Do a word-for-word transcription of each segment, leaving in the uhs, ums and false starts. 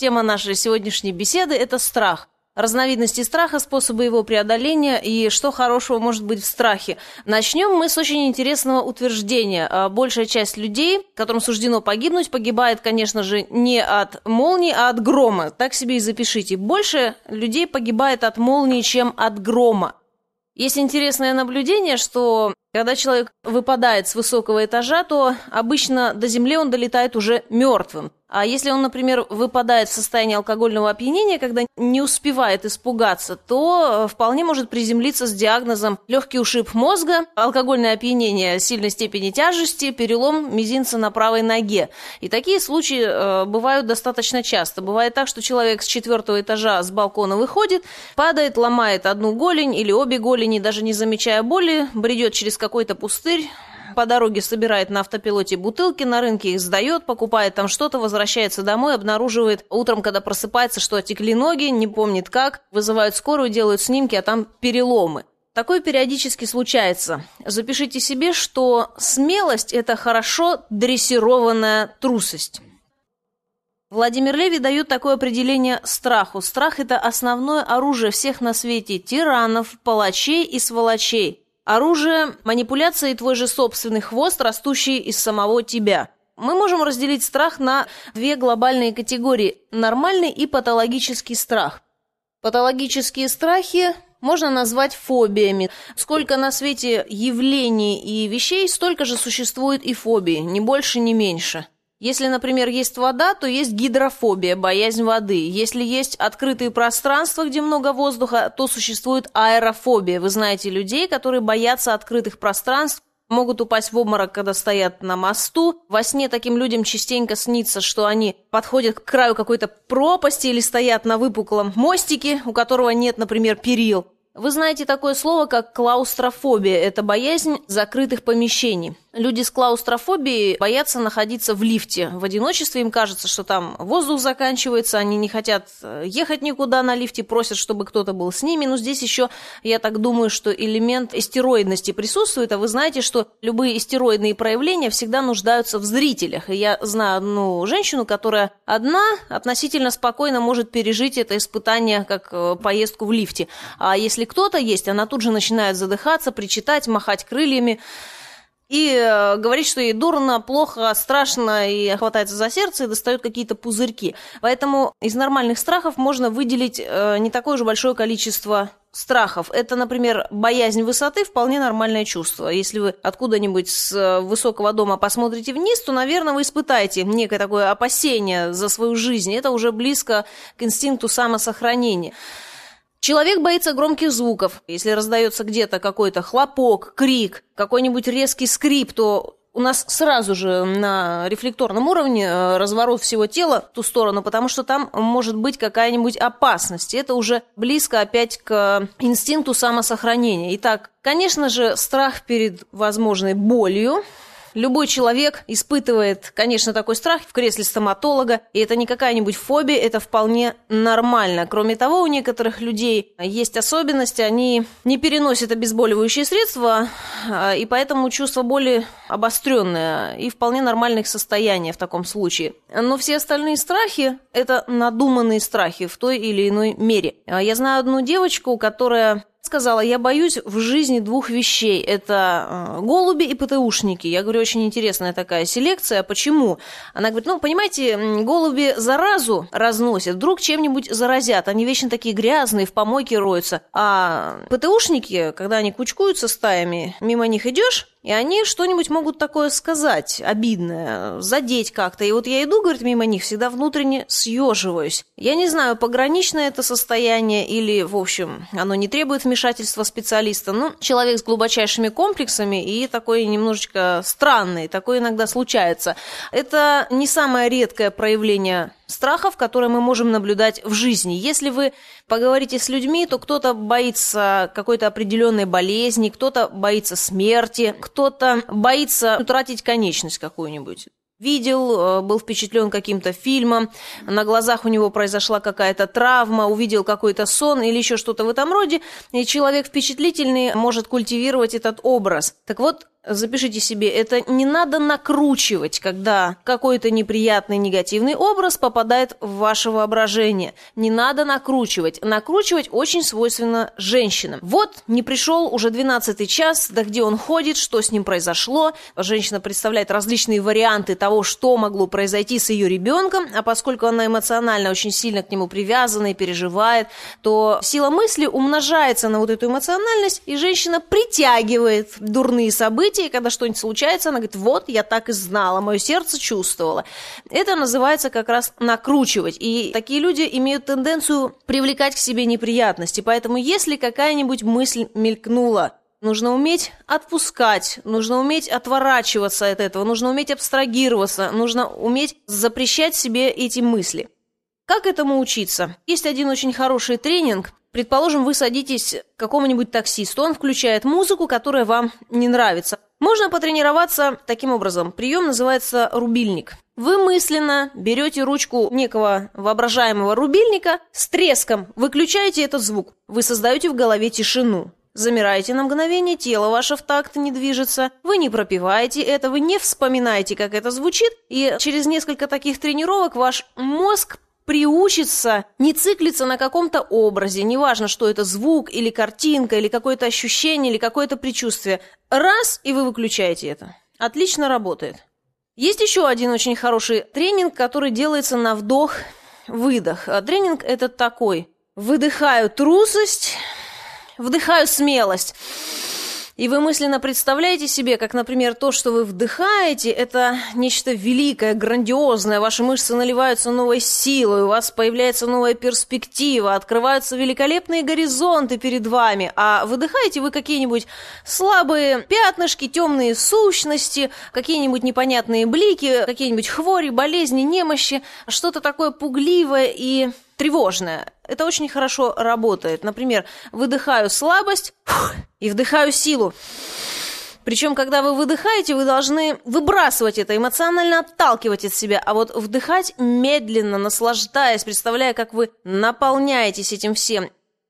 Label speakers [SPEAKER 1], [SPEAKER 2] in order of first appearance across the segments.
[SPEAKER 1] Тема нашей сегодняшней беседы – это страх. Разновидности страха, способы его преодоления и что хорошего может быть в страхе. Начнем мы с очень интересного утверждения. Большая часть людей, которым суждено погибнуть, погибает, конечно же, не от молнии, а от грома. Так себе и запишите. Больше людей погибает от молнии, чем от грома. Есть интересное наблюдение, что когда человек выпадает с высокого этажа, то обычно до земли он долетает уже мертвым. А если он, например, выпадает в состоянии алкогольного опьянения, когда не успевает испугаться, то вполне может приземлиться с диагнозом легкий ушиб мозга, алкогольное опьянение сильной степени тяжести, перелом мизинца на правой ноге. И такие случаи э, бывают достаточно часто. Бывает так, что человек с четвертого этажа с балкона выходит, падает, ломает одну голень или обе голени, даже не замечая боли, бредет через какой-то пустырь, по дороге собирает на автопилоте бутылки, на рынке их сдает, покупает там что-то, возвращается домой, обнаруживает утром, когда просыпается, что отекли ноги, не помнит как, вызывают скорую, делают снимки, а там переломы. Такое периодически случается. Запишите себе, что смелость – это хорошо дрессированная трусость. Владимир Леви дает такое определение страху. Страх – это основное оружие всех на свете тиранов, палачей и сволочей. Оружие, манипуляция и твой же собственный хвост, растущий из самого тебя. Мы можем разделить страх на две глобальные категории – нормальный и патологический страх. Патологические страхи можно назвать фобиями. Сколько на свете явлений и вещей, столько же существует и фобий, ни больше, ни меньше. Если, например, есть вода, то есть гидрофобия, боязнь воды. Если есть открытые пространства, где много воздуха, то существует аэрофобия. Вы знаете людей, которые боятся открытых пространств, могут упасть в обморок, когда стоят на мосту. Во сне таким людям частенько снится, что они подходят к краю какой-то пропасти или стоят на выпуклом мостике, у которого нет, например, перил. Вы знаете такое слово, как клаустрофобия. Это боязнь закрытых помещений. Люди с клаустрофобией боятся находиться в лифте. В одиночестве им кажется, что там воздух заканчивается, они не хотят ехать никуда на лифте, просят, чтобы кто-то был с ними. Но здесь еще, я так думаю, что элемент истероидности присутствует, а вы знаете, что любые истероидные проявления всегда нуждаются в зрителях. И я знаю одну женщину, которая одна относительно спокойно может пережить это испытание, как поездку в лифте. А если кто-то есть, она тут же начинает задыхаться, причитать, махать крыльями и э, говорить, что ей дурно, плохо, страшно, и хватается за сердце и достает какие-то пузырьки. Поэтому из нормальных страхов можно выделить э, не такое же большое количество страхов. Это, например, боязнь высоты, вполне нормальное чувство. Если вы откуда-нибудь с высокого дома посмотрите вниз, то, наверное, вы испытаете некое такое опасение за свою жизнь. Это уже близко к инстинкту самосохранения. Человек боится громких звуков. Если раздается где-то какой-то хлопок, крик, какой-нибудь резкий скрип, то у нас сразу же на рефлекторном уровне разворот всего тела в ту сторону, потому что там может быть какая-нибудь опасность. Это уже близко опять к инстинкту самосохранения. Итак, конечно же, страх перед возможной болью. Любой человек испытывает, конечно, такой страх в кресле стоматолога, и это не какая-нибудь фобия, это вполне нормально. Кроме того, у некоторых людей есть особенности, они не переносят обезболивающие средства, и поэтому чувство боли обостренное и вполне нормальных состояния в таком случае. Но все остальные страхи – это надуманные страхи в той или иной мере. Я знаю одну девочку, которая сказала: я боюсь в жизни двух вещей. Это голуби и ПТУшники. Я говорю, очень интересная такая селекция. Почему? Она говорит, ну, понимаете, голуби заразу разносят, вдруг чем-нибудь заразят. Они вечно такие грязные, в помойке роются. А ПТУшники, когда они кучкуются стаями, мимо них идешь, и они что-нибудь могут такое сказать, обидное, задеть как-то. И вот я иду, говорит, мимо них, всегда внутренне съеживаюсь. Я не знаю, пограничное это состояние или, в общем, оно не требует вмешательства специалиста. Ну, человек с глубочайшими комплексами и такой немножечко странный, такое иногда случается. Это не самое редкое проявление страхов, которые мы можем наблюдать в жизни. Если вы поговорите с людьми, то кто-то боится какой-то определенной болезни, кто-то боится смерти, кто-то боится утратить конечность какую-нибудь. Видел, был впечатлен каким-то фильмом, на глазах у него произошла какая-то травма, увидел какой-то сон или еще что-то в этом роде, и человек впечатлительный может культивировать этот образ. Так вот, запишите себе, это не надо накручивать, когда какой-то неприятный негативный образ попадает в ваше воображение. Не надо накручивать. Накручивать очень свойственно женщинам. Вот не пришел уже двенадцатый час, да где он ходит, что с ним произошло. Женщина представляет различные варианты того, что могло произойти с ее ребенком, а поскольку она эмоционально очень сильно к нему привязана и переживает, то сила мысли умножается на вот эту эмоциональность, и женщина притягивает дурные события, и когда что-нибудь случается, она говорит: вот, я так и знала, мое сердце чувствовало. Это называется как раз накручивать. И такие люди имеют тенденцию привлекать к себе неприятности. Поэтому если какая-нибудь мысль мелькнула, нужно уметь отпускать, нужно уметь отворачиваться от этого, нужно уметь абстрагироваться, нужно уметь запрещать себе эти мысли. Как этому учиться? Есть один очень хороший тренинг. Предположим, вы садитесь к какому-нибудь таксисту, он включает музыку, которая вам не нравится. Можно потренироваться таким образом. Прием называется рубильник. Вы мысленно берете ручку некого воображаемого рубильника, с треском выключаете этот звук. Вы создаете в голове тишину. Замираете на мгновение, тело ваше в такт не движется, вы не пропеваете это, вы не вспоминаете, как это звучит, и через несколько таких тренировок ваш мозг приучится не циклиться на каком-то образе, неважно, что это звук или картинка, или какое-то ощущение, или какое-то предчувствие. Раз, и вы выключаете это. Отлично работает. Есть еще один очень хороший тренинг, который делается на вдох-выдох. А тренинг этот такой. Выдыхаю трусость, вдыхаю смелость. И вы мысленно представляете себе, как, например, то, что вы вдыхаете, это нечто великое, грандиозное, ваши мышцы наливаются новой силой, у вас появляется новая перспектива, открываются великолепные горизонты перед вами, а выдыхаете вы какие-нибудь слабые пятнышки, темные сущности, какие-нибудь непонятные блики, какие-нибудь хвори, болезни, немощи, что-то такое пугливое и тревожное. Это очень хорошо работает. Например, выдыхаю слабость и вдыхаю силу. Причем, когда вы выдыхаете, вы должны выбрасывать это, эмоционально отталкивать от себя, а вот вдыхать медленно, наслаждаясь, представляя, как вы наполняетесь этим всем.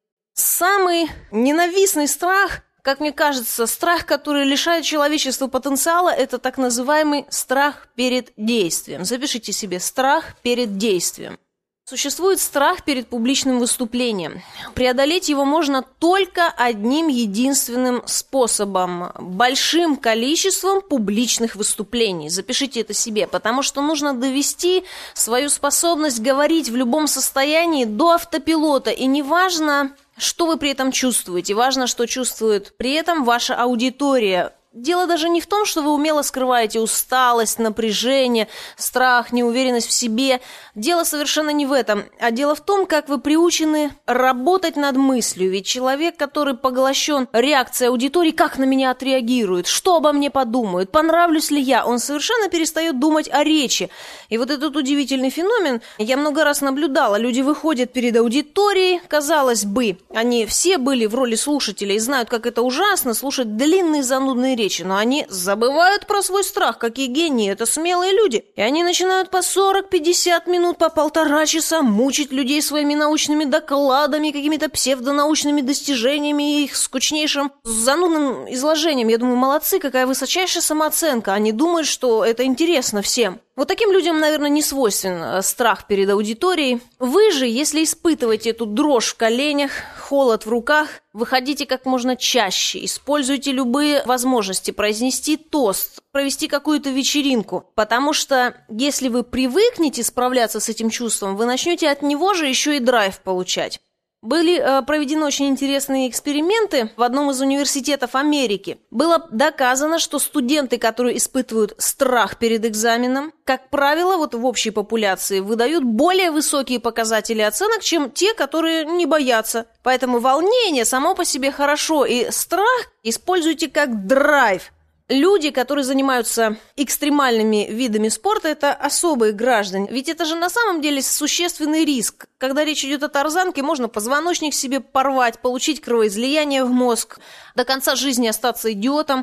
[SPEAKER 1] Самый ненавистный страх, как мне кажется, страх, который лишает человечества потенциала, это так называемый страх перед действием. Запишите себе: страх перед действием. Существует страх перед публичным выступлением. Преодолеть его можно только одним единственным способом – большим количеством публичных выступлений. Запишите это себе, потому что нужно довести свою способность говорить в любом состоянии до автопилота. И неважно, что вы при этом чувствуете, важно, что чувствует при этом ваша аудитория. Дело даже не в том, что вы умело скрываете усталость, напряжение, страх, неуверенность в себе. Дело совершенно не в этом, а дело в том, как вы приучены работать над мыслью. Ведь человек, который поглощен реакцией аудитории, как на меня отреагирует, что обо мне подумают, понравлюсь ли я, он совершенно перестает думать о речи. И вот этот удивительный феномен я много раз наблюдала. Люди выходят перед аудиторией, казалось бы, они все были в роли слушателей и знают, как это ужасно слушать длинные занудные речи. Речи, но они забывают про свой страх. Какие гении, это смелые люди. И они начинают по сорок-пятьдесят минут, по полтора часа мучить людей своими научными докладами, какими-то псевдонаучными достижениями и их скучнейшим занудным изложением. Я думаю, молодцы, какая высочайшая самооценка. Они думают, что это интересно всем. Вот таким людям, наверное, не свойствен страх перед аудиторией. Вы же, если испытываете эту дрожь в коленях, холод в руках, выходите как можно чаще, используйте любые возможности произнести тост, провести какую-то вечеринку, потому что если вы привыкнете справляться с этим чувством, вы начнете от него же еще и драйв получать. Были э, проведены очень интересные эксперименты в одном из университетов Америки. Было доказано, что студенты, которые испытывают страх перед экзаменом, как правило, вот в общей популяции выдают более высокие показатели оценок, чем те, которые не боятся. Поэтому волнение само по себе хорошо, и страх используйте как драйв. Люди, которые занимаются экстремальными видами спорта, это особые граждане. Ведь это же на самом деле существенный риск. Когда речь идет о тарзанке, можно позвоночник себе порвать, получить кровоизлияние в мозг, до конца жизни остаться идиотом.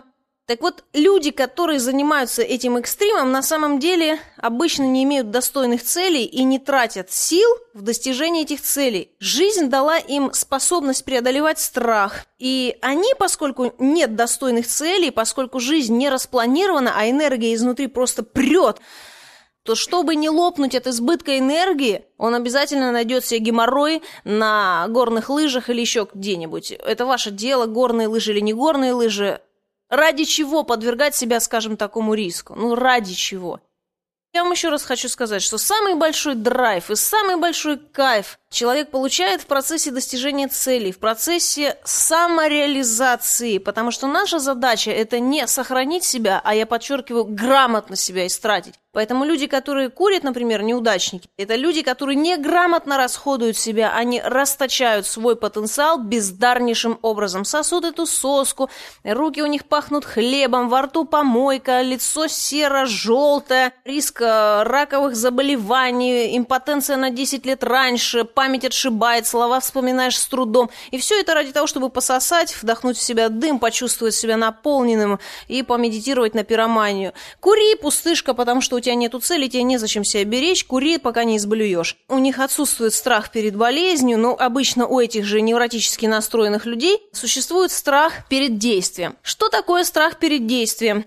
[SPEAKER 1] Так вот, люди, которые занимаются этим экстримом, на самом деле обычно не имеют достойных целей и не тратят сил в достижении этих целей. Жизнь дала им способность преодолевать страх. И они, поскольку нет достойных целей, поскольку жизнь не распланирована, а энергия изнутри просто прет, то чтобы не лопнуть от избытка энергии, он обязательно найдет себе геморрой на горных лыжах или еще где-нибудь. Это ваше дело, горные лыжи или не горные лыжи. Ради чего подвергать себя, скажем, такому риску? Ну, ради чего? Я вам еще раз хочу сказать, что самый большой драйв и самый большой кайф человек получает в процессе достижения целей, в процессе самореализации, потому что наша задача – это не сохранить себя, а, я подчеркиваю, грамотно себя истратить. Поэтому люди, которые курят, например, неудачники, это люди, которые неграмотно расходуют себя, они расточают свой потенциал бездарнейшим образом, сосут эту соску, руки у них пахнут хлебом, во рту помойка, лицо серо-желтое, риск раковых заболеваний, импотенция на десять лет раньше, память отшибает, слова вспоминаешь с трудом. И все это ради того, чтобы пососать, вдохнуть в себя дым, почувствовать себя наполненным и помедитировать на пироманию. Кури, пустышка, потому что у тебя нету цели, тебе незачем себя беречь, кури, пока не изблюешь. У них отсутствует страх перед болезнью, но обычно у этих же невротически настроенных людей существует страх перед действием. Что такое страх перед действием?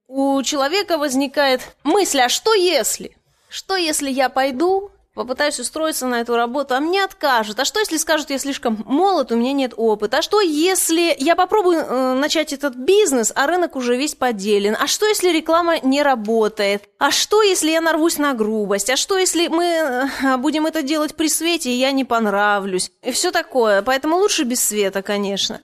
[SPEAKER 1] У человека возникает мысль, а что если? Что если я пойду, попытаюсь устроиться на эту работу, а мне откажут? А что если скажут, я слишком молод, у меня нет опыта? А что если я попробую э, начать этот бизнес, а рынок уже весь поделен? А что если реклама не работает? А что если я нарвусь на грубость? А что если мы э, будем это делать при свете, и я не понравлюсь? И все такое. Поэтому лучше без света, конечно.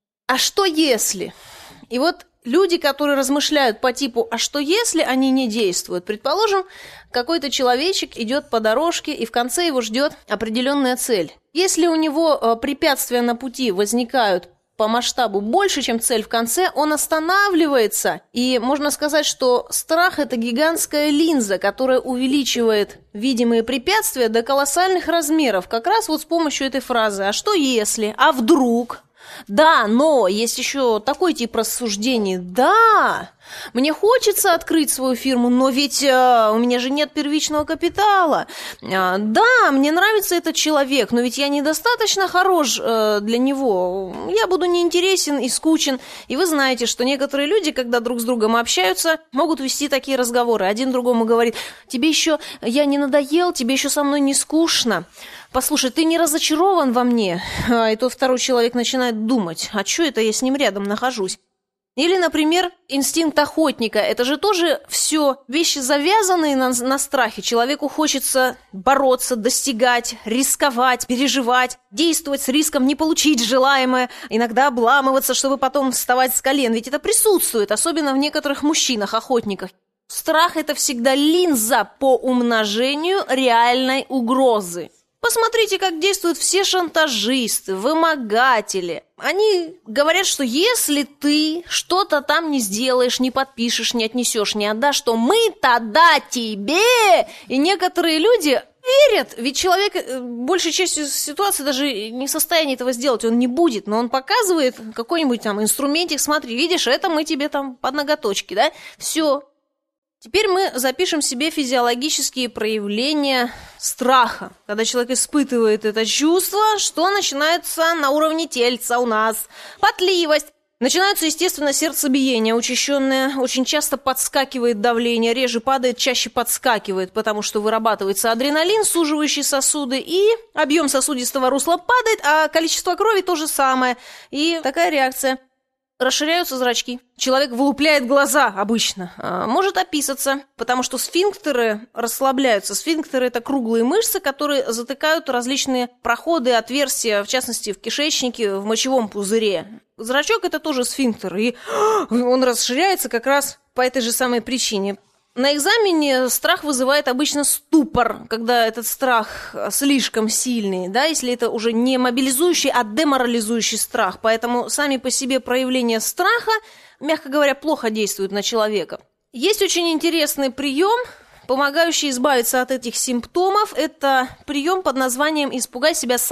[SPEAKER 1] А что если? И вот люди, которые размышляют по типу «а что если?» они не действуют. Предположим, какой-то человечек идет по дорожке, и в конце его ждет определенная цель. Если у него препятствия на пути возникают по масштабу больше, чем цель в конце, он останавливается. И можно сказать, что страх – это гигантская линза, которая увеличивает видимые препятствия до колоссальных размеров. Как раз вот с помощью этой фразы «а что если?», «а вдруг?». Да, но есть еще такой тип рассуждений. Да, мне хочется открыть свою фирму, но ведь э, у меня же нет первичного капитала. Э, да, мне нравится этот человек, но ведь я недостаточно хорош э, для него. Я буду неинтересен и скучен. И вы знаете, что некоторые люди, когда друг с другом общаются, могут вести такие разговоры. Один другому говорит: тебе еще я не надоел, тебе еще со мной не скучно. Послушай, ты не разочарован во мне? И тот второй человек начинает думать, а что это я с ним рядом нахожусь? Или, например, инстинкт охотника. Это же тоже все вещи, завязанные на, на страхе. Человеку хочется бороться, достигать, рисковать, переживать, действовать с риском не получить желаемое, иногда обламываться, чтобы потом вставать с колен. Ведь это присутствует, особенно в некоторых мужчинах-охотниках. Страх – это всегда линза по умножению реальной угрозы. Посмотрите, как действуют все шантажисты, вымогатели. Они говорят, что если ты что-то там не сделаешь, не подпишешь, не отнесешь, не отдашь, то мы тогда тебе. И некоторые люди верят, ведь человек большей частью ситуации даже не в состоянии этого сделать, он не будет, но он показывает какой-нибудь там инструментик, смотри, видишь, это мы тебе там под ноготочки, да, все. Теперь мы запишем себе физиологические проявления страха. Когда человек испытывает это чувство, что начинается на уровне тельца у нас? Потливость. Начинается, естественно, сердцебиение учащенное. Очень часто подскакивает давление, реже падает, чаще подскакивает, потому что вырабатывается адреналин, суживающий сосуды, и объем сосудистого русла падает, а количество крови то же самое. И такая реакция. Расширяются зрачки. Человек вылупляет глаза обычно. А, может описаться, потому что сфинктеры расслабляются. Сфинктеры – это круглые мышцы, которые затыкают различные проходы, отверстия, в частности, в кишечнике, в мочевом пузыре. Зрачок – это тоже сфинктер, и он расширяется как раз по этой же самой причине. На экзамене страх вызывает обычно ступор, когда этот страх слишком сильный, да, если это уже не мобилизующий, а деморализующий страх. Поэтому сами по себе проявления страха, мягко говоря, плохо действуют на человека. Есть очень интересный прием, помогающий избавиться от этих симптомов. Это прием под названием «Испугай себя сам».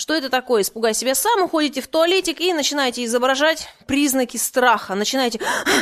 [SPEAKER 1] Что это такое? Испугай себя сам, уходите в туалетик и начинаете изображать признаки страха. Начинаете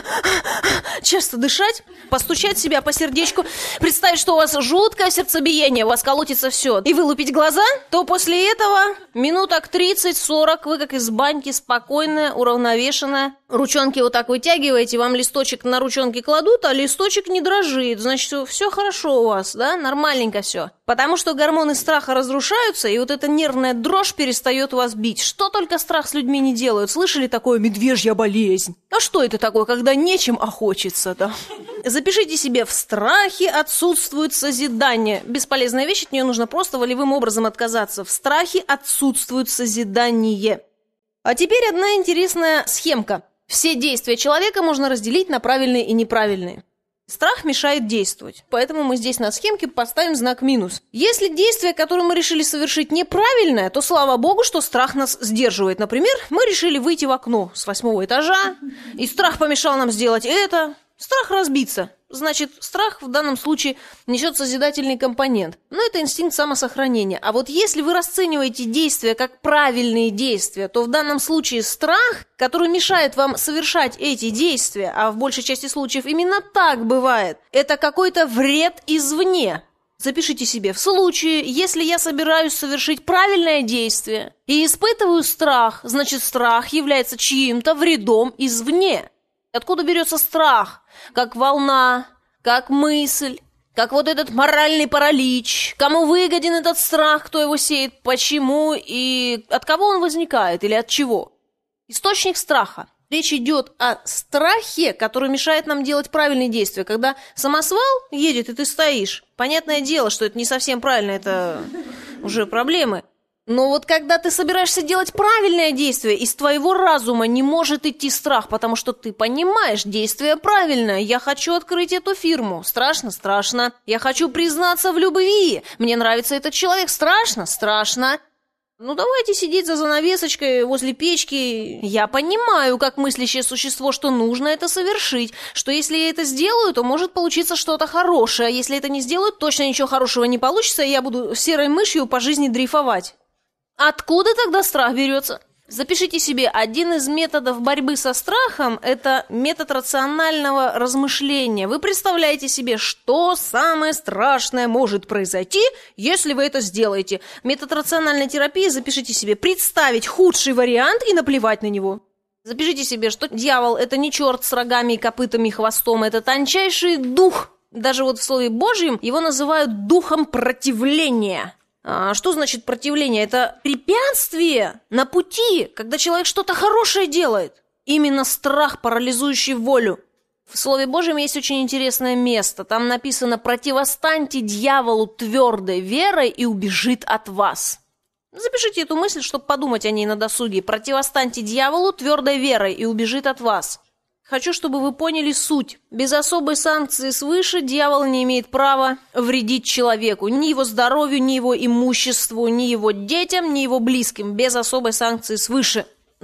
[SPEAKER 1] часто дышать, постучать себя по сердечку, представить, что у вас жуткое сердцебиение, у вас колотится все, и вылупить глаза, то после этого минуток тридцать-сорок вы как из баньки спокойная, уравновешенная. Ручонки вот так вытягиваете, вам листочек на ручонки кладут, а листочек не дрожит. Значит, все хорошо у вас, да, нормальненько все. Потому что гормоны страха разрушаются, и вот эта нервная дрожь перестает вас бить. Что только страх с людьми не делают. Слышали такое медвежья болезнь? А что это такое, когда нечем охочется-то? Запишите себе: в страхе отсутствует созидание. Бесполезная вещь, от нее нужно просто волевым образом отказаться. В страхе отсутствует созидание. А теперь одна интересная схемка. Все действия человека можно разделить на правильные и неправильные. Страх мешает действовать, поэтому мы здесь на схемке поставим знак минус. Если действие, которое мы решили совершить, неправильное, то слава богу, что страх нас сдерживает. Например, мы решили выйти в окно с восьмого этажа, и страх помешал нам сделать это. Страх разбиться. Значит, страх в данном случае несет созидательный компонент. Но это инстинкт самосохранения. А вот если вы расцениваете действия как правильные действия, то в данном случае страх, который мешает вам совершать эти действия, а в большей части случаев именно так бывает, это какой-то вред извне. Запишите себе: в случае, если я собираюсь совершить правильное действие и испытываю страх, значит, страх является чьим-то вредом извне. Откуда берется страх? Как волна, как мысль, как вот этот моральный паралич. Кому выгоден этот страх, кто его сеет, почему и от кого он возникает или от чего? Источник страха. Речь идет о страхе, который мешает нам делать правильные действия. Когда самосвал едет, и ты стоишь, понятное дело, что это не совсем правильно, это уже проблемы. Но вот когда ты собираешься делать правильное действие, из твоего разума не может идти страх, потому что ты понимаешь, действие правильное. Я хочу открыть эту фирму. Страшно? Страшно. Я хочу признаться в любви. Мне нравится этот человек. Страшно? Страшно. Ну, давайте сидеть за занавесочкой возле печки. Я понимаю, как мыслящее существо, что нужно это совершить, что если я это сделаю, то может получиться что-то хорошее, а если это не сделаю, точно ничего хорошего не получится, и я буду серой мышью по жизни дрейфовать. Откуда тогда страх берется? Запишите себе: один из методов борьбы со страхом – это метод рационального размышления. Вы представляете себе, что самое страшное может произойти, если вы это сделаете. Метод рациональной терапии запишите себе: представить худший вариант и наплевать на него. Запишите себе, что дьявол – это не черт с рогами и копытами и хвостом, это тончайший дух. Даже вот в Слове Божьем его называют духом противления. А что значит противление? Это препятствие на пути, когда человек что-то хорошее делает. Именно страх, парализующий волю. В Слове Божьем есть очень интересное место. Там написано: «Противостаньте дьяволу твердой верой, и убежит от вас». Запишите эту мысль, чтобы подумать о ней на досуге. «Противостаньте дьяволу твердой верой, и убежит от вас». Хочу, чтобы вы поняли суть. Без особой санкции свыше дьявол не имеет права вредить человеку. Ни его здоровью, ни его имуществу, ни его детям, ни его близким. Без особой санкции свыше.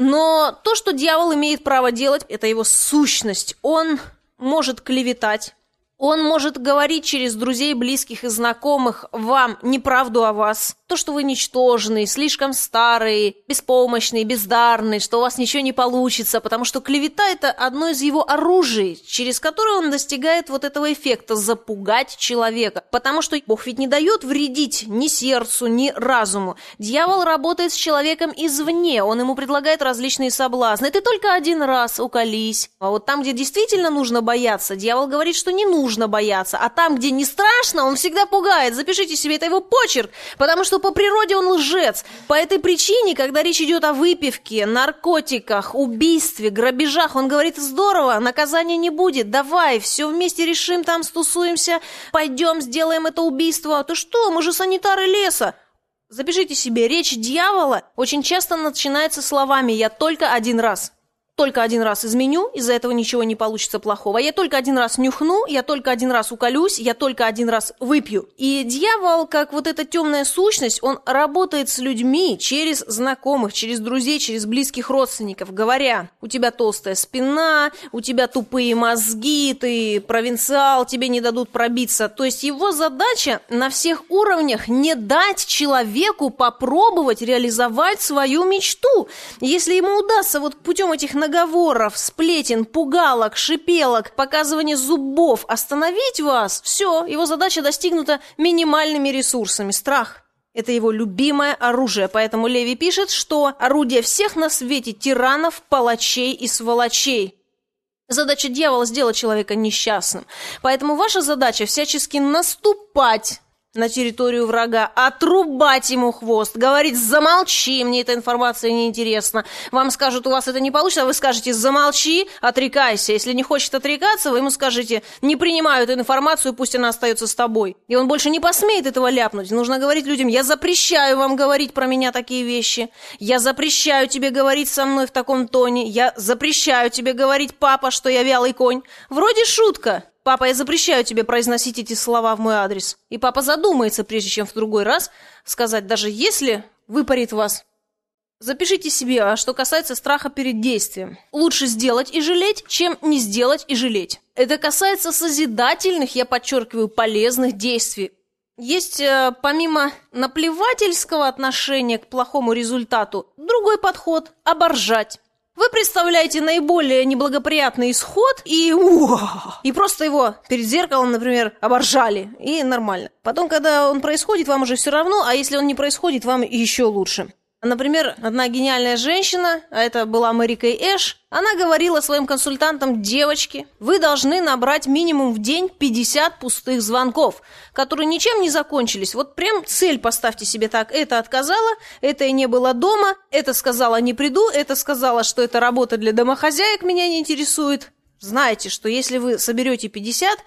[SPEAKER 1] Но то, что дьявол имеет право делать, это его сущность. Он может клеветать. Он может говорить через друзей, близких и знакомых вам неправду о вас. То, что вы ничтожный, слишком старый, беспомощный, бездарный, что у вас ничего не получится, потому что клевета – это одно из его оружий, через которое он достигает вот этого эффекта – запугать человека. Потому что Бог ведь не дает вредить ни сердцу, ни разуму. Дьявол работает с человеком извне, он ему предлагает различные соблазны. Ты только один раз уколись. А вот там, где действительно нужно бояться, дьявол говорит, что не нужно. Нужно бояться, а там, где не страшно, он всегда пугает. Запишите себе, это его почерк, потому что по природе он лжец. По этой причине, когда речь идет о выпивке, наркотиках, убийстве, грабежах, он говорит: здорово, наказания не будет, давай, все вместе решим, там стусуемся, пойдем, сделаем это убийство. Ты что, мы же санитары леса. Запишите себе, речь дьявола очень часто начинается словами: я только один раз. только один раз изменю, из-за этого ничего не получится плохого. Я только один раз нюхну, я только один раз уколюсь, я только один раз выпью. И дьявол, как вот эта темная сущность, он работает с людьми через знакомых, через друзей, через близких родственников, говоря: у тебя толстая спина, у тебя тупые мозги, ты провинциал, тебе не дадут пробиться. То есть его задача на всех уровнях не дать человеку попробовать реализовать свою мечту. Если ему удастся вот путем этих наговоров, сплетен, пугалок, шипелок, показывания зубов остановить вас, все, его задача достигнута минимальными ресурсами. Страх – это его любимое оружие, поэтому Леви пишет, что орудие всех на свете тиранов, палачей и сволочей. Задача дьявола – сделать человека несчастным, поэтому ваша задача всячески наступать на территорию врага, отрубать ему хвост, говорить: замолчи, мне эта информация не интересна. Вам скажут: у вас это не получится, а вы скажете: замолчи, отрекайся. Если не хочет отрекаться, вы ему скажете: не принимаю эту информацию, пусть она остается с тобой. И он больше не посмеет этого ляпнуть. Нужно говорить людям: я запрещаю вам говорить про меня такие вещи, я запрещаю тебе говорить со мной в таком тоне, я запрещаю тебе говорить, папа, что я вялый конь. Вроде шутка. Папа, я запрещаю тебе произносить эти слова в мой адрес. И папа задумается, прежде чем в другой раз сказать, даже если выпарит вас. Запишите себе, а что касается страха перед действием. Лучше сделать и жалеть, чем не сделать и жалеть. Это касается созидательных, я подчеркиваю, полезных действий. Есть, э, помимо наплевательского отношения к плохому результату, другой подход – оборжать. Вы представляете наиболее неблагоприятный исход и, уа, и просто его перед зеркалом, например, оборжали, и нормально. Потом, когда он происходит, вам уже все равно, а если он не происходит, вам еще лучше. Например, одна гениальная женщина, а это была Мэри Кей Эш, она говорила своим консультантам: девочки, вы должны набрать минимум в день пятьдесят пустых звонков, которые ничем не закончились. Вот прям цель поставьте себе так: это отказала, это и не было дома, это сказала не приду, это сказала, что это работа для домохозяек, меня не интересует. Знаете, что если вы соберете пятьдесят,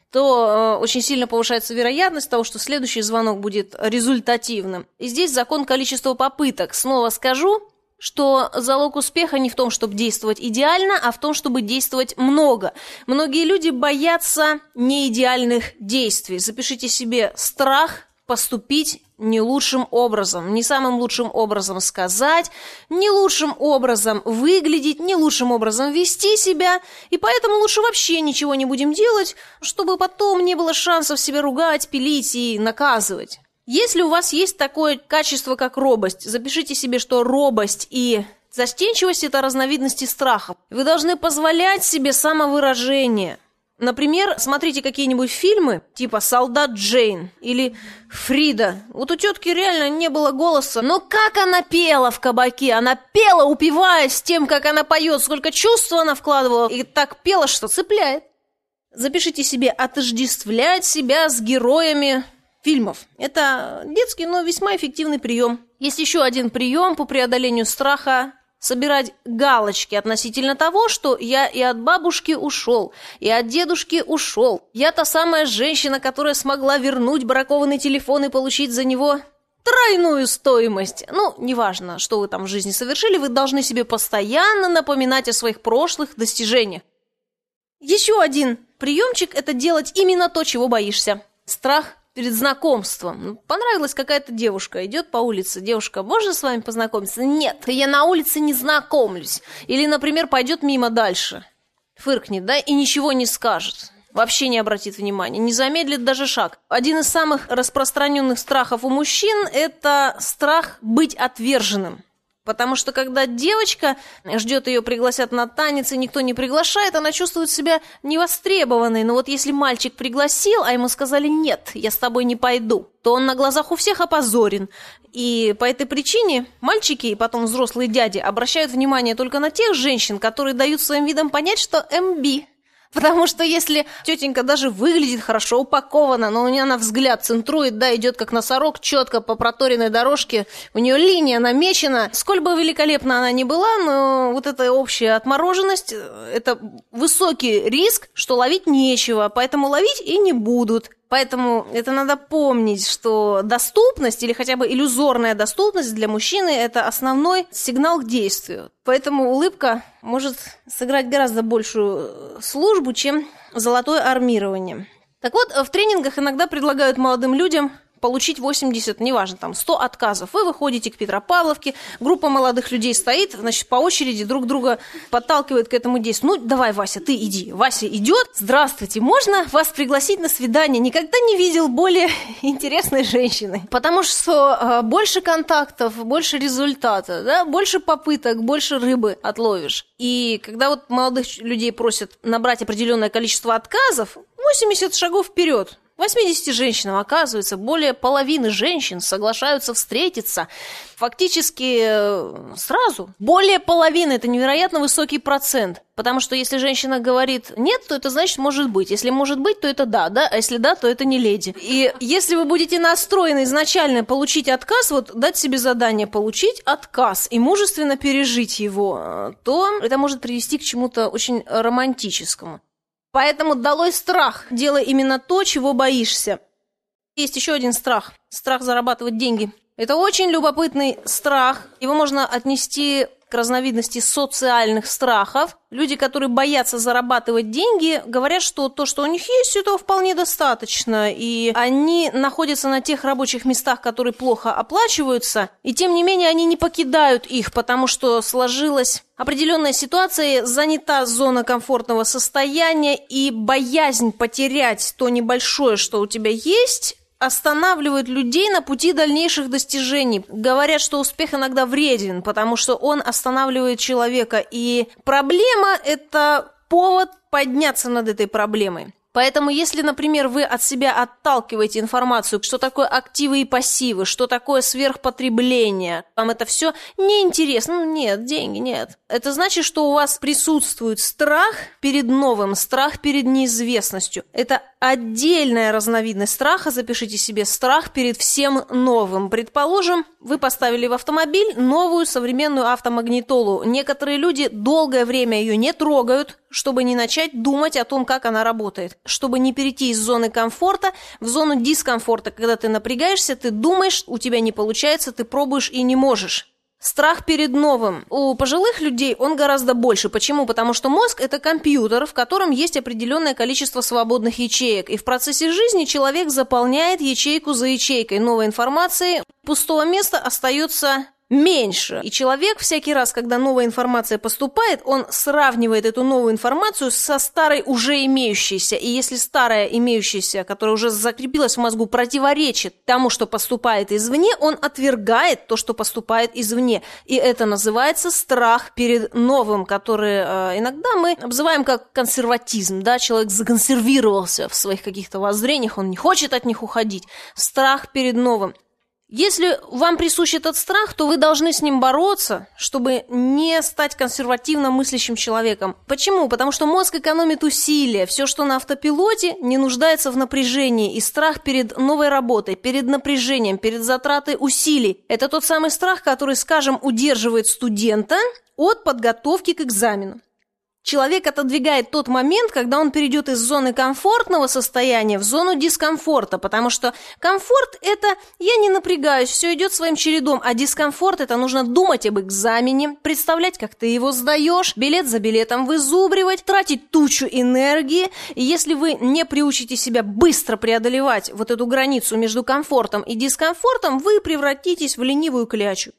[SPEAKER 1] то э, очень сильно повышается вероятность того, что следующий звонок будет результативным. И здесь закон количества попыток. Снова скажу, что залог успеха не в том, чтобы действовать идеально, а в том, чтобы действовать много. Многие люди боятся неидеальных действий. Запишите себе: страх поступить не лучшим образом, не самым лучшим образом сказать, не лучшим образом выглядеть, не лучшим образом вести себя, и поэтому лучше вообще ничего не будем делать, чтобы потом не было шансов себя ругать, пилить и наказывать. Если у вас есть такое качество, как робость, запишите себе, что робость и застенчивость – это разновидности страхов. Вы должны позволять себе самовыражение. Например, смотрите какие-нибудь фильмы, типа «Солдат Джейн» или «Фрида». Вот у тетки реально не было голоса, но как она пела в кабаке, она пела, упиваясь тем, как она поет, сколько чувств она вкладывала, и так пела, что цепляет. Запишите себе отождествлять себя с героями фильмов. Это детский, но весьма эффективный прием. Есть еще один прием по преодолению страха. Собирать галочки относительно того, что я и от бабушки ушел, и от дедушки ушел. Я та самая женщина, которая смогла вернуть бракованный телефон и получить за него тройную стоимость. Ну, неважно, что вы там в жизни совершили, вы должны себе постоянно напоминать о своих прошлых достижениях. Еще один приемчик – это делать именно то, чего боишься. Страх перед знакомством. Понравилась какая-то девушка, идет по улице. Девушка: можно с вами познакомиться? Нет, я на улице не знакомлюсь. Или, например, пойдет мимо дальше. Фыркнет, да, и ничего не скажет. Вообще не обратит внимания, не замедлит даже шаг. Один из самых распространенных страхов у мужчин – это страх быть отверженным. Потому что когда девочка ждет, ее пригласят на танец, и никто не приглашает, она чувствует себя невостребованной. Но вот если мальчик пригласил, а ему сказали: нет, я с тобой не пойду, то он на глазах у всех опозорен. И по этой причине мальчики и потом взрослые дяди обращают внимание только на тех женщин, которые дают своим видом понять, что эм би. Потому что если тетенька даже выглядит хорошо, упакована, но у нее на взгляд центрует, да, идет как носорог, четко по проторенной дорожке, у нее линия намечена. Сколь бы великолепна она ни была, но вот эта общая отмороженность – это высокий риск, что ловить нечего, поэтому ловить и не будут. Поэтому это надо помнить, что доступность или хотя бы иллюзорная доступность для мужчины – это основной сигнал к действию. Поэтому улыбка может сыграть гораздо большую службу, чем золотое армирование. Так вот, в тренингах иногда предлагают молодым людям получить восемьдесят, неважно, там, сто отказов. Вы выходите к Петропавловке, группа молодых людей стоит, значит, по очереди друг друга подталкивает к этому действию. Ну, давай, Вася, ты иди. Вася идет. Здравствуйте, можно вас пригласить на свидание? Никогда не видел более интересной женщины. Потому что э, больше контактов, больше результата, да, больше попыток, больше рыбы отловишь. И когда вот молодых людей просят набрать определенное количество отказов, восемьдесят шагов вперед. восьмидесяти женщинам, оказывается, более половины женщин соглашаются встретиться фактически сразу. Более половины – это невероятно высокий процент. Потому что если женщина говорит «нет», то это значит «может быть». Если «может быть», то это «да», да? А если «да», то это не леди. И если вы будете настроены изначально получить отказ, вот дать себе задание получить отказ и мужественно пережить его, то это может привести к чему-то очень романтическому. Поэтому долой страх, делай именно то, чего боишься. Есть еще один страх, страх зарабатывать деньги. Это очень любопытный страх, его можно отнести к разновидности социальных страхов. Люди, которые боятся зарабатывать деньги, говорят, что то, что у них есть, этого вполне достаточно. И они находятся на тех рабочих местах, которые плохо оплачиваются, и тем не менее они не покидают их, потому что сложилась определенная ситуация, занята зона комфортного состояния, и боязнь потерять то небольшое, что у тебя есть, останавливают людей на пути дальнейших достижений. Говорят, что успех иногда вреден, потому что он останавливает человека. И проблема – это повод подняться над этой проблемой. Поэтому, если, например, вы от себя отталкиваете информацию, что такое активы и пассивы, что такое сверхпотребление, вам это все неинтересно, ну нет, деньги нет. Это значит, что у вас присутствует страх перед новым, страх перед неизвестностью. Это отдельная разновидность страха, запишите себе страх перед всем новым. Предположим, вы поставили в автомобиль новую современную автомагнитолу. Некоторые люди долгое время ее не трогают, чтобы не начать думать о том, как она работает. Чтобы не перейти из зоны комфорта в зону дискомфорта. Когда ты напрягаешься, ты думаешь, у тебя не получается, ты пробуешь и не можешь. Страх перед новым. У пожилых людей он гораздо больше. Почему? Потому что мозг – это компьютер, в котором есть определенное количество свободных ячеек. И в процессе жизни человек заполняет ячейку за ячейкой новой информации. Пустого места остается меньше. И человек всякий раз, когда новая информация поступает, он сравнивает эту новую информацию со старой уже имеющейся. И если старая имеющаяся, которая уже закрепилась в мозгу, противоречит тому, что поступает извне, он отвергает то, что поступает извне. И это называется страх перед новым, который э, иногда мы обзываем как консерватизм. Да? Человек законсервировался в своих каких-то воззрениях, он не хочет от них уходить. Страх перед новым. Если вам присущ этот страх, то вы должны с ним бороться, чтобы не стать консервативно мыслящим человеком. Почему? Потому что мозг экономит усилия. Все, что на автопилоте, не нуждается в напряжении. И страх перед новой работой, перед напряжением, перед затратой усилий – это тот самый страх, который, скажем, удерживает студента от подготовки к экзамену. Человек отодвигает тот момент, когда он перейдет из зоны комфортного состояния в зону дискомфорта, потому что комфорт – это я не напрягаюсь, все идет своим чередом, а дискомфорт – это нужно думать об экзамене, представлять, как ты его сдаешь, билет за билетом вызубривать, тратить тучу энергии. И если вы не приучите себя быстро преодолевать вот эту границу между комфортом и дискомфортом, вы превратитесь в ленивую клячу.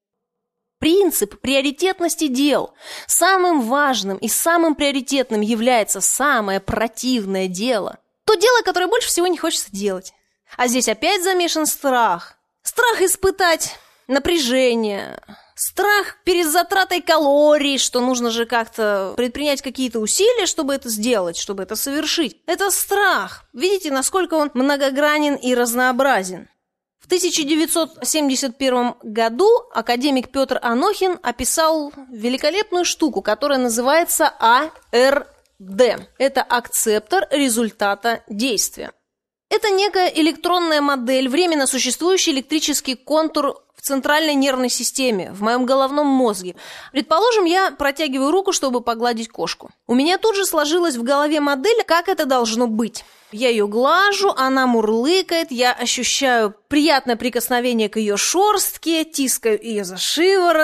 [SPEAKER 1] Принцип приоритетности дел. Самым важным и самым приоритетным является самое противное дело. То дело, которое больше всего не хочется делать. А здесь опять замешан страх. Страх испытать напряжение. Страх перед затратой калорий, что нужно же как-то предпринять какие-то усилия, чтобы это сделать, чтобы это совершить. Это страх. Видите, насколько он многогранен и разнообразен. В тысяча девятьсот семьдесят первом году академик Петр Анохин описал великолепную штуку, которая называется А Р Д. Это акцептор результата действия. Это некая электронная модель, временно существующий электрический контур в центральной нервной системе, в моем головном мозге. Предположим, я протягиваю руку, чтобы погладить кошку. У меня тут же сложилась в голове модель, как это должно быть. Я ее глажу, она мурлыкает, я ощущаю приятное прикосновение к ее шерстке, тискаю ее за шиворот.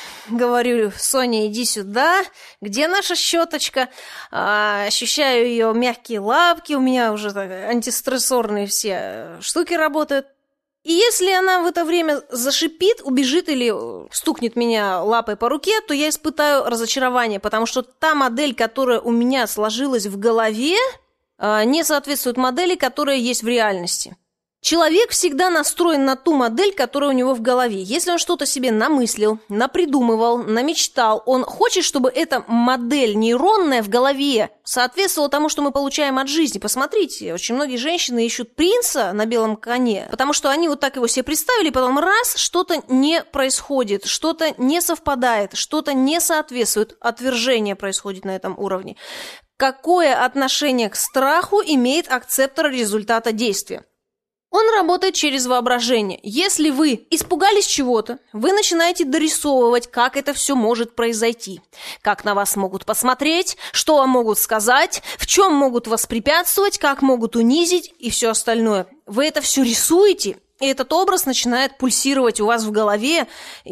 [SPEAKER 1] Говорю: Соня, иди сюда, где наша щеточка? А, ощущаю ее мягкие лапки, у меня уже так, антистрессорные все штуки работают. И если она в это время зашипит, убежит или стукнет меня лапой по руке, то я испытаю разочарование, потому что та модель, которая у меня сложилась в голове, не соответствует модели, которая есть в реальности. Человек всегда настроен на ту модель, которая у него в голове. Если он что-то себе намыслил, напридумывал, намечтал, он хочет, чтобы эта модель нейронная в голове соответствовала тому, что мы получаем от жизни. Посмотрите, очень многие женщины ищут принца на белом коне, потому что они вот так его себе представили, и потом раз, что-то не происходит, что-то не совпадает, что-то не соответствует, отвержение происходит на этом уровне. Какое отношение к страху имеет акцептор результата действия? Он работает через воображение. Если вы испугались чего-то, вы начинаете дорисовывать, как это все может произойти. Как на вас могут посмотреть, что вам могут сказать, в чем могут воспрепятствовать, как могут унизить и все остальное. Вы это все рисуете, и этот образ начинает пульсировать у вас в голове,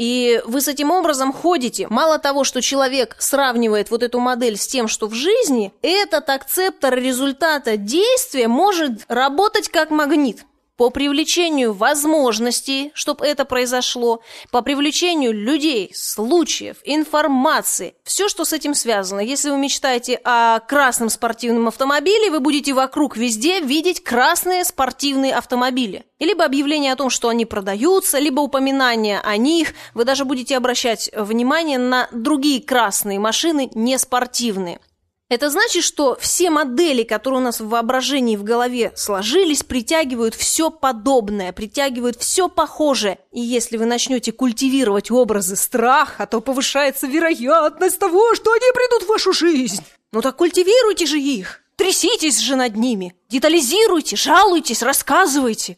[SPEAKER 1] и вы с этим образом ходите. Мало того, что человек сравнивает вот эту модель с тем, что в жизни, этот акцептор результата действия может работать как магнит. По привлечению возможностей, чтобы это произошло, по привлечению людей, случаев, информации, все, что с этим связано. Если вы мечтаете о красном спортивном автомобиле, вы будете вокруг везде видеть красные спортивные автомобили. И либо объявление о том, что они продаются, либо упоминание о них. Вы даже будете обращать внимание на другие красные машины, не спортивные. Это значит, что все модели, которые у нас в воображении, в голове сложились, притягивают все подобное, притягивают все похожее. И если вы начнете культивировать образы страха, то повышается вероятность того, что они придут в вашу жизнь. Ну так культивируйте же их, тряситесь же над ними, детализируйте, жалуйтесь, рассказывайте.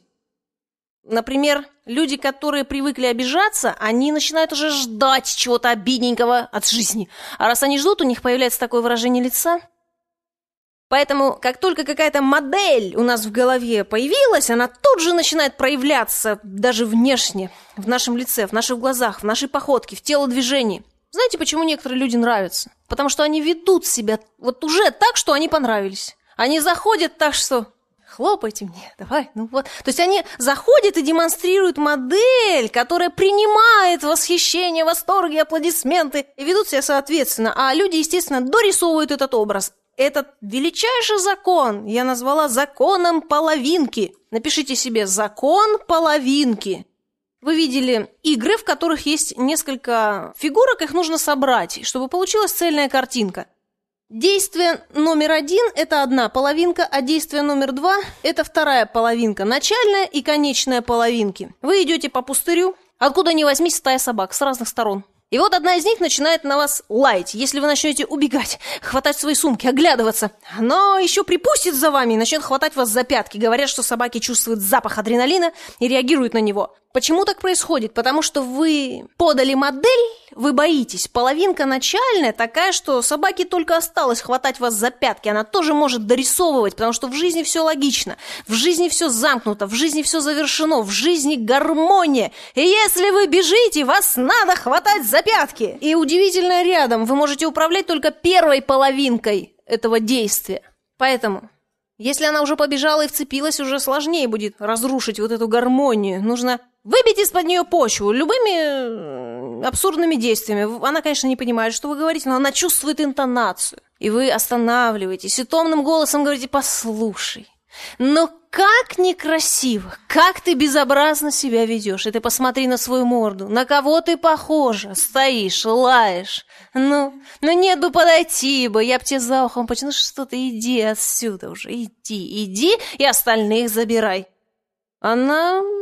[SPEAKER 1] Например, люди, которые привыкли обижаться, они начинают уже ждать чего-то обидненького от жизни. А раз они ждут, у них появляется такое выражение лица. Поэтому, как только какая-то модель у нас в голове появилась, она тут же начинает проявляться даже внешне, в нашем лице, в наших глазах, в нашей походке, в телодвижении. Знаете, почему некоторые люди нравятся? Потому что они ведут себя вот уже так, что они понравились. Они заходят так, что... Хлопайте мне, давай, ну вот. То есть они заходят и демонстрируют модель, которая принимает восхищение, восторги, аплодисменты и ведут себя соответственно. А люди, естественно, дорисовывают этот образ. Этот величайший закон я назвала законом половинки. Напишите себе «закон половинки». Вы видели игры, в которых есть несколько фигурок, их нужно собрать, чтобы получилась цельная картинка. Действие номер один – это одна половинка, а действие номер два – это вторая половинка, начальная и конечная половинки. Вы идете по пустырю, откуда ни возьмись стая собак с разных сторон. И вот одна из них начинает на вас лаять. Если вы начнете убегать, хватать свои сумки, оглядываться, она еще припустит за вами и начнет хватать вас за пятки. Говорят, что собаки чувствуют запах адреналина и реагируют на него. Почему так происходит? Потому что вы подали модель, вы боитесь. Половинка начальная такая, что собаке только осталось хватать вас за пятки. Она тоже может дорисовывать, потому что в жизни все логично. В жизни все замкнуто, в жизни все завершено, в жизни гармония. И если вы бежите, вас надо хватать за пятки. И удивительно рядом, вы можете управлять только первой половинкой этого действия. Поэтому... Если она уже побежала и вцепилась, уже сложнее будет разрушить вот эту гармонию. Нужно выбить из-под нее почву любыми абсурдными действиями. Она, конечно, не понимает, что вы говорите, но она чувствует интонацию. И вы останавливаетесь и томным голосом говорите: «Послушай, но как некрасиво, как ты безобразно себя ведешь. И ты посмотри на свою морду, на кого ты похожа, стоишь, лаешь. Ну, ну нет бы подойти бы, я б тебе за ухом почему ну что ты иди отсюда уже, иди, иди и остальных забирай». Она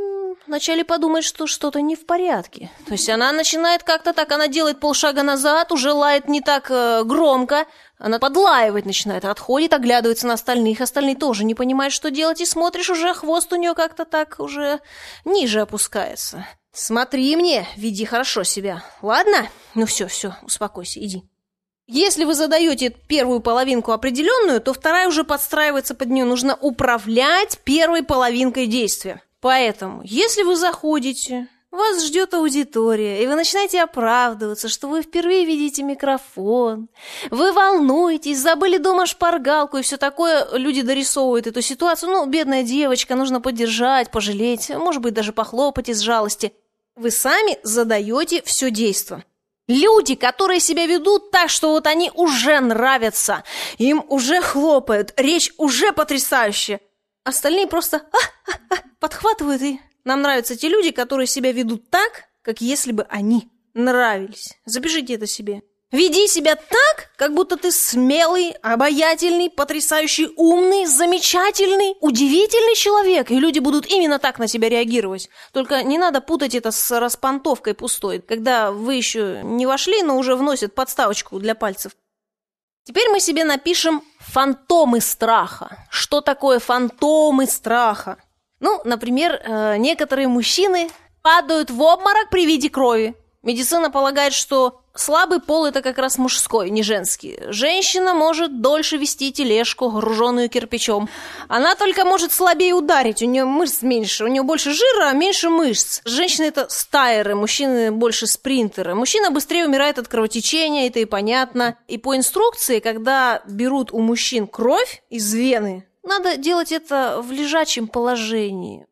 [SPEAKER 1] вначале подумает, что что-то не в порядке. То есть она начинает как-то так, она делает полшага назад, уже лает не так э, громко, она подлаивать начинает, отходит, оглядывается на остальных, остальные тоже не понимают, что делать, и смотришь, уже хвост у нее как-то так уже ниже опускается. Смотри мне, веди хорошо себя, ладно? Ну все, все, успокойся, иди. Если вы задаете первую половинку определенную, то вторая уже подстраивается под нее. Нужно управлять первой половинкой действия. Поэтому, если вы заходите, вас ждет аудитория, и вы начинаете оправдываться, что вы впервые видите микрофон, вы волнуетесь, забыли дома шпаргалку и все такое, люди дорисовывают эту ситуацию. Ну, бедная девочка, нужно поддержать, пожалеть, может быть, даже похлопать из жалости. Вы сами задаете все действо. Люди, которые себя ведут так, что вот они уже нравятся, им уже хлопают, речь уже потрясающая. Остальные просто а-а-а, подхватывают, и нам нравятся те люди, которые себя ведут так, как если бы они нравились. Запишите это себе. Веди себя так, как будто ты смелый, обаятельный, потрясающий, умный, замечательный, удивительный человек, и люди будут именно так на тебя реагировать. Только не надо путать это с распонтовкой пустой, когда вы еще не вошли, но уже вносят подставочку для пальцев. Теперь мы себе напишем фантомы страха. Что такое фантомы страха? Ну, например, некоторые мужчины падают в обморок при виде крови. Медицина полагает, что слабый пол – это как раз мужской, не женский. Женщина может дольше вести тележку, груженную кирпичом. Она только может слабее ударить, у нее мышц меньше, у нее больше жира, а меньше мышц. Женщины – это стайеры, мужчины больше спринтеры. Мужчина быстрее умирает от кровотечения, это и понятно. И по инструкции, когда берут у мужчин кровь из вены, надо делать это в лежачем положении.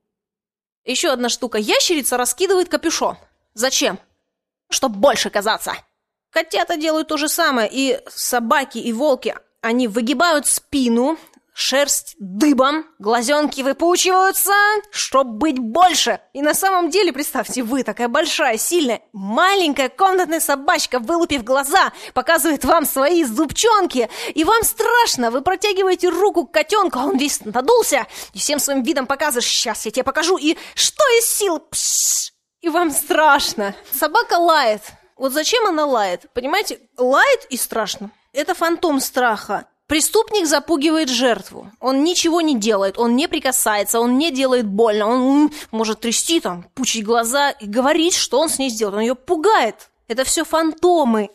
[SPEAKER 1] Еще одна штука. Ящерица раскидывает капюшон. Зачем? Чтоб больше казаться. Котята делают то же самое, и собаки, и волки, они выгибают спину, шерсть дыбом, глазенки выпучиваются, чтоб быть больше. И на самом деле, представьте, вы такая большая, сильная, маленькая комнатная собачка, вылупив глаза, показывает вам свои зубчонки, и вам страшно, вы протягиваете руку к котенку, а он весь надулся, и всем своим видом показываешь: сейчас я тебе покажу, и что из сил, пшш, и вам страшно. Собака лает. Вот зачем она лает? Понимаете, лает и страшно. Это фантом страха. Преступник запугивает жертву. Он ничего не делает, он не прикасается, он не делает больно. Он может трясти там, пучить глаза и говорить, что он с ней сделает. Он ее пугает. Это все фантомы.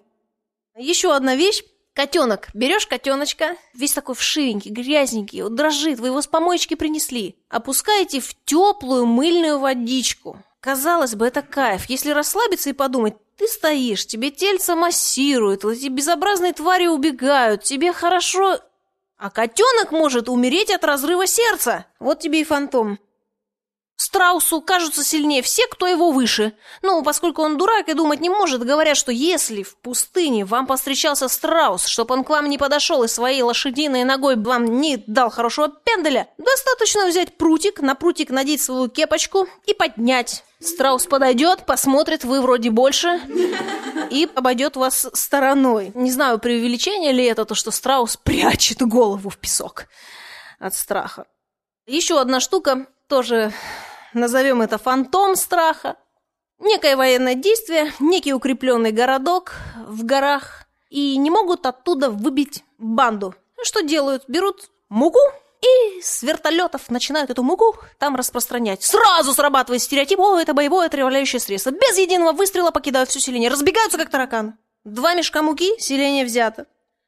[SPEAKER 1] Еще одна вещь. Котенок. Берешь котеночка, весь такой вшивенький, грязненький, вот дрожит, вы его с помоечки принесли. Опускаете в теплую мыльную водичку. Казалось бы, это кайф. Если расслабиться и подумать, ты стоишь, тебе тельце массируют, эти безобразные твари убегают, тебе хорошо, а котенок может умереть от разрыва сердца. Вот тебе и фантом. Страусу кажутся сильнее все, кто его выше. Ну, поскольку он дурак и думать не может, говорят, что если в пустыне вам повстречался страус, чтобы он к вам не подошел и своей лошадиной ногой вам не дал хорошего пенделя, достаточно взять прутик, на прутик надеть свою кепочку и поднять. Страус подойдет, посмотрит, вы вроде больше, и обойдет вас стороной. Не знаю, преувеличение ли это, то, что страус прячет голову в песок от страха. Еще одна штука, тоже назовем это фантом страха. Некое военное действие, некий укрепленный городок в горах, и не могут оттуда выбить банду. Что делают? Берут муку и с вертолетов начинают эту муку там распространять. Сразу срабатывает стереотип: о, это боевое отравляющее средство. Без единого выстрела покидают все селение, разбегаются как тараканы. Два мешка муки, селение взято.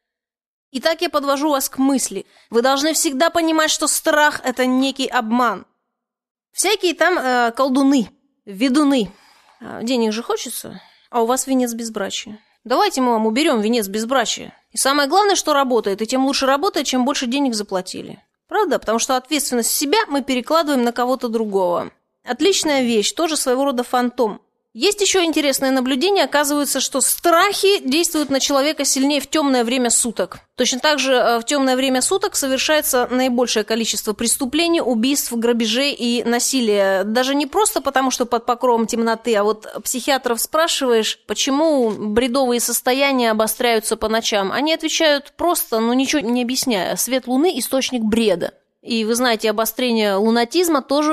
[SPEAKER 1] Итак, я подвожу вас к мысли. Вы должны всегда понимать, что страх – это некий обман. Всякие там э, колдуны, ведуны. Денег же хочется, а у вас венец безбрачия. Давайте мы вам уберем венец безбрачия. И самое главное, что работает, и тем лучше работает, чем больше денег заплатили. Правда? Потому что ответственность себя мы перекладываем на кого-то другого. Отличная вещь, тоже своего рода фантом. Есть еще интересное наблюдение. Оказывается, что страхи действуют на человека сильнее в темное время суток. Точно так же в темное время суток совершается наибольшее количество преступлений, убийств, грабежей и насилия. Даже не просто потому, что под покровом темноты, а вот психиатров спрашиваешь, почему бредовые состояния обостряются по ночам. Они отвечают просто, но ничего не объясняя. Свет луны – источник бреда. И вы знаете, обострение лунатизма тоже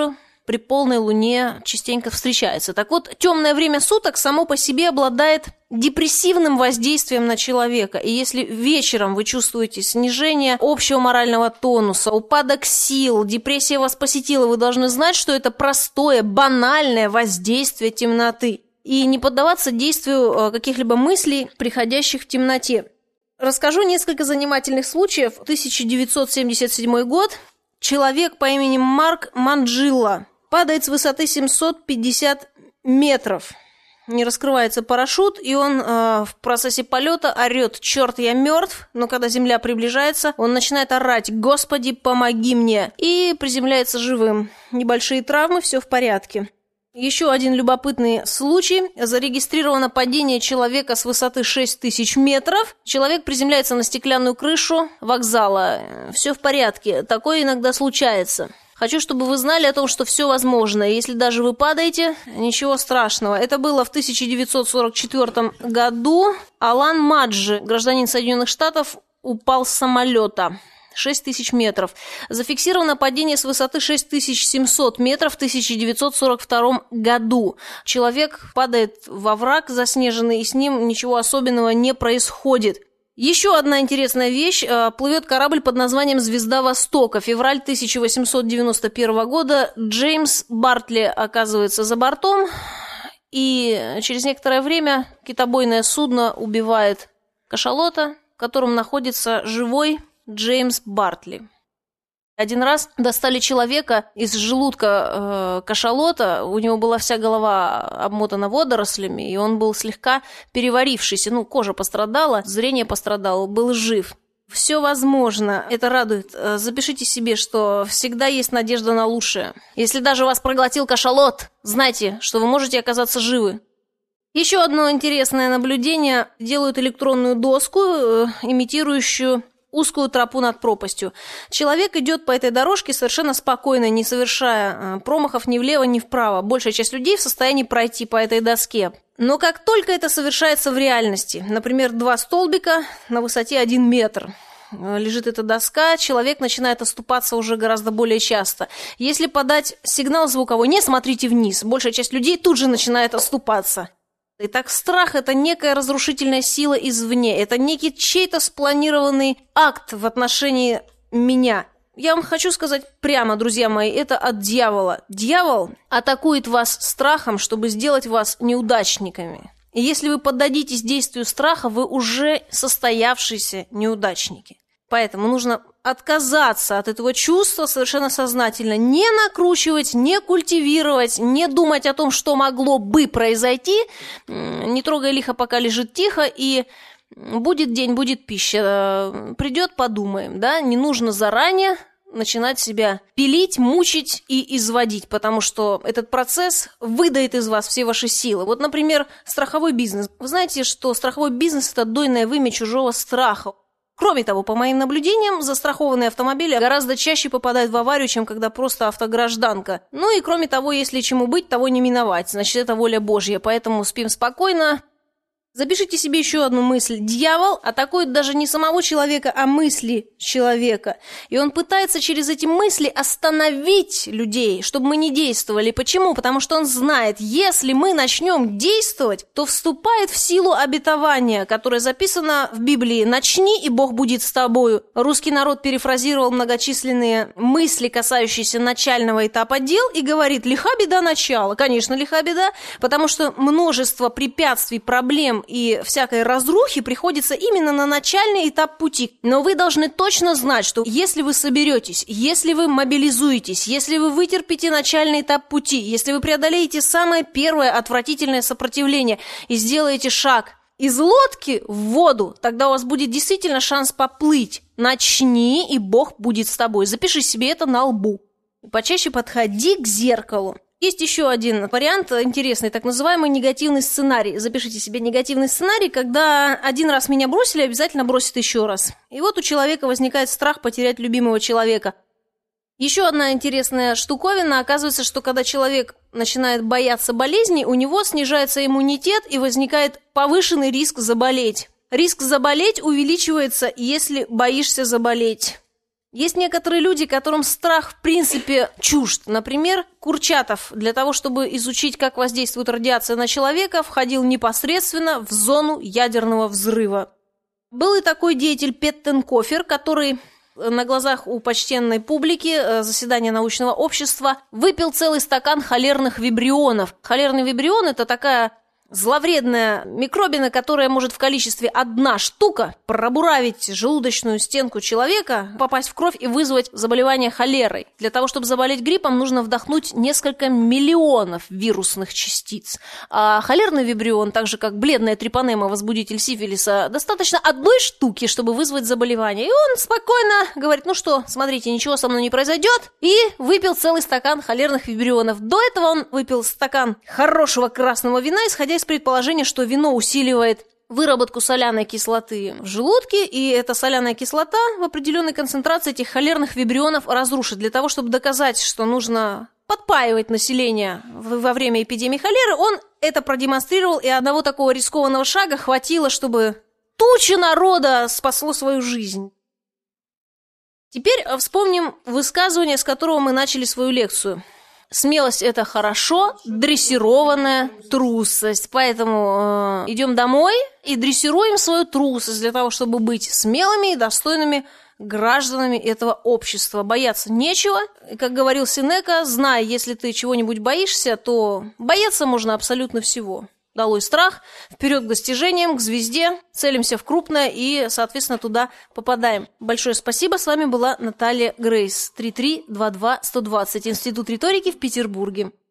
[SPEAKER 1] при полной луне частенько встречается. Так вот, темное время суток само по себе обладает депрессивным воздействием на человека. И если вечером вы чувствуете снижение общего морального тонуса, упадок сил, депрессия вас посетила, вы должны знать, что это простое, банальное воздействие темноты. И не поддаваться действию каких-либо мыслей, приходящих в темноте. Расскажу несколько занимательных случаев. тысяча девятьсот семьдесят седьмой год. Человек по имени Марк Манджилла падает с высоты семьсот пятьдесят метров. Не раскрывается парашют, и он э, в процессе полета орет: «Черт, я мертв!» Но когда земля приближается, он начинает орать: «Господи, помоги мне!» И приземляется живым. Небольшие травмы, все в порядке. Еще один любопытный случай. Зарегистрировано падение человека с высоты шесть тысяч метров. Человек приземляется на стеклянную крышу вокзала. Все в порядке. Такое иногда случается. Хочу, чтобы вы знали о том, что все возможно. Если даже вы падаете, ничего страшного. Это было в тысяча девятьсот сорок четвёртом году. Алан Маджи, гражданин Соединенных Штатов, упал с самолета. шесть тысяч метров. Зафиксировано падение с высоты шесть тысяч семьсот метров в тысяча девятьсот сорок втором году. Человек падает во враг заснеженный, и с ним ничего особенного не происходит. Еще одна интересная вещь. Плывет корабль под названием «Звезда Востока». Февраль тысяча восемьсот девяносто первого года. Джеймс Бартли оказывается за бортом, и через некоторое время китобойное судно убивает кашалота, в котором находится живой Джеймс Бартли. Один раз достали человека из желудка э, кашалота, у него была вся голова обмотана водорослями, и он был слегка переварившийся, ну, кожа пострадала, зрение пострадало, был жив. Все возможно, это радует. Запишите себе, что всегда есть надежда на лучшее. Если даже вас проглотил кашалот, знайте, что вы можете оказаться живы. Еще одно интересное наблюдение. Делают электронную доску, э, имитирующую узкую тропу над пропастью. Человек идет по этой дорожке совершенно спокойно, не совершая промахов ни влево, ни вправо. Большая часть людей в состоянии пройти по этой доске. Но как только это совершается в реальности, например, два столбика на высоте один метр, лежит эта доска, человек начинает оступаться уже гораздо более часто. Если подать сигнал звуковой «не смотрите вниз», большая часть людей тут же начинает оступаться. Итак, страх – это некая разрушительная сила извне, это некий чей-то спланированный акт в отношении меня. Я вам хочу сказать прямо, друзья мои, это от дьявола. Дьявол атакует вас страхом, чтобы сделать вас неудачниками. И если вы поддадитесь действию страха, вы уже состоявшиеся неудачники. Поэтому нужно отказаться от этого чувства совершенно сознательно. Не накручивать, не культивировать, не думать о том, что могло бы произойти. Не трогай лихо, пока лежит тихо, и будет день, будет пища. Придет, подумаем, да? Не нужно заранее начинать себя пилить, мучить и изводить, потому что этот процесс выдает из вас все ваши силы. Вот, например, страховой бизнес. Вы знаете, что страховой бизнес – это дойное вымя чужого страха. Кроме того, по моим наблюдениям, застрахованные автомобили гораздо чаще попадают в аварию, чем когда просто автогражданка. Ну и кроме того, если чему быть, того не миновать. Значит, это воля Божья, поэтому спим спокойно. Запишите себе еще одну мысль. Дьявол атакует даже не самого человека, а мысли человека. И он пытается через эти мысли остановить людей, чтобы мы не действовали. Почему? Потому что он знает, если мы начнем действовать, то вступает в силу обетования, которое записано в Библии. «Начни, и Бог будет с тобою». Русский народ перефразировал многочисленные мысли, касающиеся начального этапа дел, и говорит: лиха беда начала. Конечно, лиха беда, потому что множество препятствий, проблем и всякой разрухи приходится именно на начальный этап пути. Но вы должны точно знать, что если вы соберетесь, если вы мобилизуетесь, если вы вытерпите начальный этап пути, если вы преодолеете самое первое отвратительное сопротивление и сделаете шаг из лодки в воду, тогда у вас будет действительно шанс поплыть. Начни, и Бог будет с тобой. Запиши себе это на лбу. Почаще подходи к зеркалу. Есть еще один вариант интересный, так называемый негативный сценарий. Запишите себе негативный сценарий, когда один раз меня бросили, обязательно бросят еще раз. И вот у человека возникает страх потерять любимого человека. Еще одна интересная штуковина. Оказывается, что когда человек начинает бояться болезней, у него снижается иммунитет и возникает повышенный риск заболеть. Риск заболеть увеличивается, если боишься заболеть. Есть некоторые люди, которым страх в принципе чужд. Например, Курчатов для того, чтобы изучить, как воздействует радиация на человека, входил непосредственно в зону ядерного взрыва. Был и такой деятель Петтенкофер, который на глазах у почтенной публики заседания научного общества выпил целый стакан холерных вибрионов. Холерный вибрион – это такая зловредная микробина, которая может в количестве одна штука пробуравить желудочную стенку человека, попасть в кровь и вызвать заболевание холерой. Для того, чтобы заболеть гриппом, нужно вдохнуть несколько миллионов вирусных частиц. А холерный вибрион, так же как бледная трипанема, возбудитель сифилиса, достаточно одной штуки, чтобы вызвать заболевание. И он спокойно говорит: ну что, смотрите, ничего со мной не произойдет, и выпил целый стакан холерных вибрионов. До этого он выпил стакан хорошего красного вина, исходя из предположения, что вино усиливает выработку соляной кислоты в желудке, и эта соляная кислота в определенной концентрации этих холерных вибрионов разрушит. Для того, чтобы доказать, что нужно подпаивать население во время эпидемии холеры, он это продемонстрировал, и одного такого рискованного шага хватило, чтобы туча народа спасло свою жизнь. Теперь вспомним высказывание, с которого мы начали свою лекцию. Смелость – это хорошо, дрессированная трусость. Поэтому э, идем домой и дрессируем свою трусость для того, чтобы быть смелыми и достойными гражданами этого общества. Бояться нечего. И, как говорил Сенека, знай, если ты чего-нибудь боишься, то бояться можно абсолютно всего. Долой страх, вперед к достижениям, к звезде, целимся в крупное и, соответственно, туда попадаем. Большое спасибо. С вами была Наталья Грейс. три три два два сто двадцать. Институт риторики в Петербурге.